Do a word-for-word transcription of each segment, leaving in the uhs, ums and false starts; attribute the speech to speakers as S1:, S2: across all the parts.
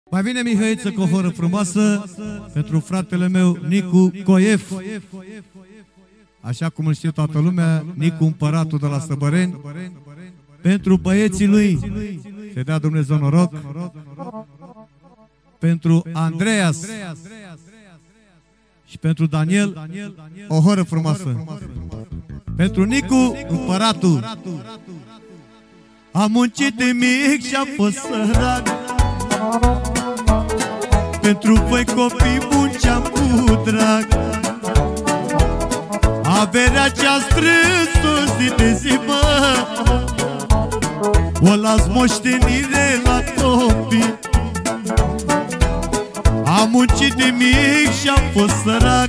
S1: Mai vine Mihăiță cu o horă frumoasă pentru fratele meu Nicu Coief. Așa cum îl știe toată lumea, Nicu Împăratul de la Săbăreni. Pentru băieții lui, să dea Dumnezeu noroc. Pentru Andreas și pentru Daniel, o horă frumoasă. Pentru Nicu Împăratul. Am muncit de mic și am fost sărac. Pentru voi copii buni ce-am cu drag. Averea ce-a strâns-o zi de zi, mă, o las moștenire la copii. Am muncit de mic și am fost sărac.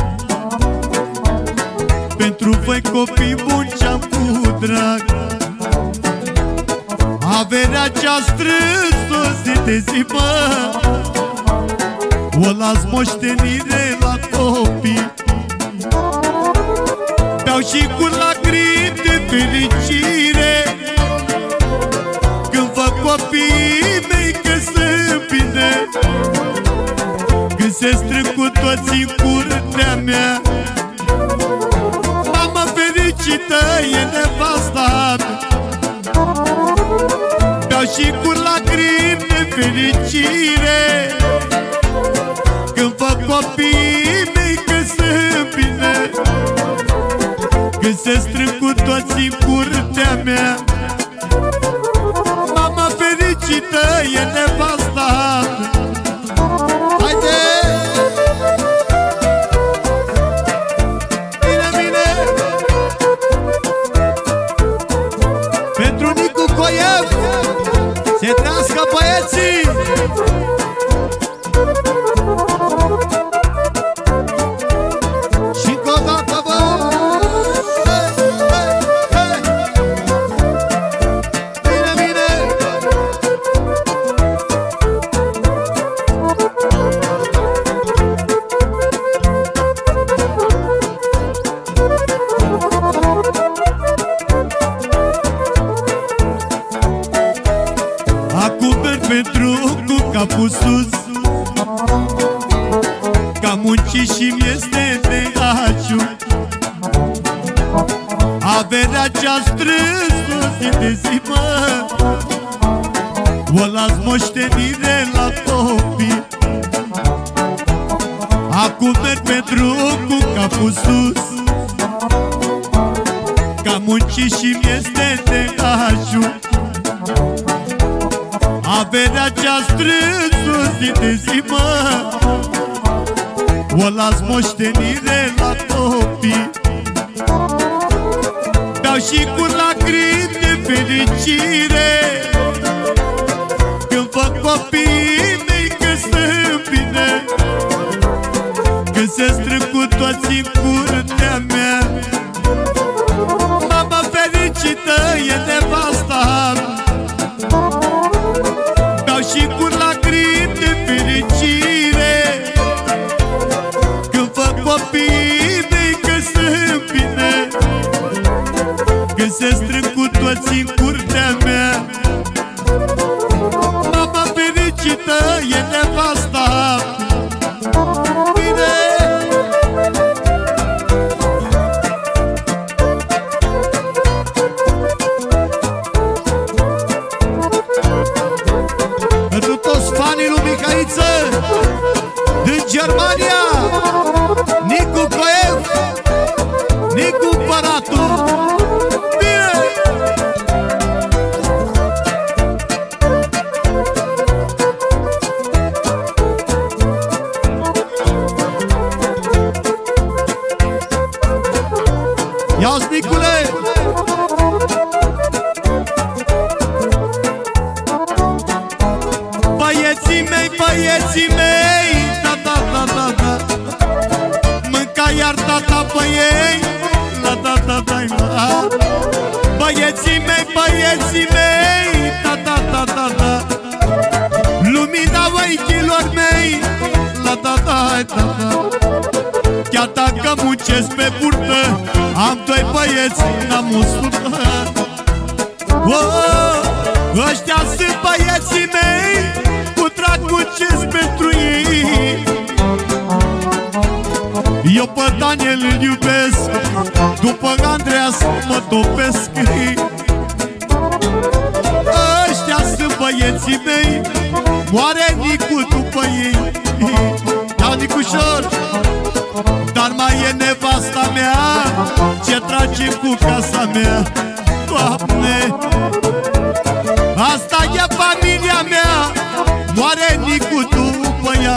S1: Pentru voi copii buni ce-am cu drag. Averea ce-a strâns-o zi de zi, mă, o las moștenire la copii. Beau și cu lacrimi de fericire când văd copiii mei că sunt bine, când se strâng cu toți în curtea mea. Mama fericită e nevasta mea. Beau și cu lacrimi de fericire când văd copiii mei că sunt bine, când se strâng cu toți în curtea mea. Mama fericită e nevasta mea. Haide! Bine, bine! Pentru Nicu Coief, se trească băieții! Pentru cu capul sus, că am muncit și mi-este de aciu. Averea ce-a strâns-o zi de zi, mă, o las moștenire la copii. Acum merg pentru cu capul sus, că am muncit și mi-este de aciu. Averea ce-a strâns-o zi de zi, mă, o las moștenire la copii. Beau și cu lacrimi de fericire când văd copiii mei că sunt bine, când se strâng cu toți în curtea mea. Mama fericită e nevasta mea. Și cu lacrimi de fericire când văd copiii mei că sunt bine, când se strâng cu toți în curtea mea. Mama fericită e nevasta mea. Bine! Pentru toți fanii lui Mihăiță din Germania, Nicu Coief, Nicu Împăratul. Bine! Ia-ți, Nicule! Băieții mei, băieții mei, da, da, da, da, da, mânca iar tata băiei, la da, da, da, da. Băieții mei, băieții mei, da, da, da, da, da, lumina ochilor mei, la da, da, da, da. Chiar dacă muncesc pe burtă, am doi băieți, n-am o sută. Oh, ăștia sunt băieții mei, cu drag, cu moare Nicu după ei. Da, Nicușor, dar mai e nevasta mea ce trage cu casa mea. Doamne, asta e familia mea, moare Nicu după ea.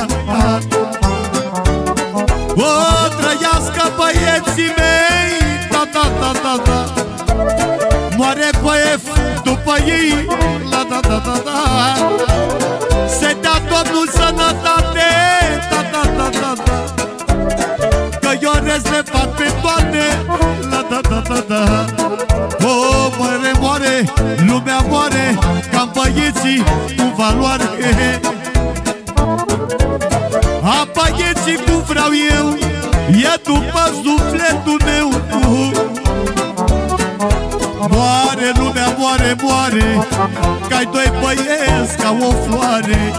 S1: O, trăiască băieții mei, da, da, da, da, da. Moare băief după ei, la, da, da, da, da. Se dea Domnul sănătate, da, da, da, da, da. Că eu rez le fac pe toate, la, da, da, da, da. O, moare, moare, lumea moare, cam băieții cu valoare. A băieții cum vreau eu, e după sufletul meu. Moare, lumea moare, moare, că-ai doi băieți ca o floare.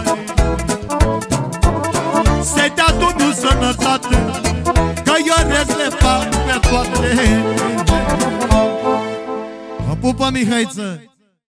S1: Se dea Domnul sănătate, că eu rez le fac pe toate. Mă pupă, Mihaiță!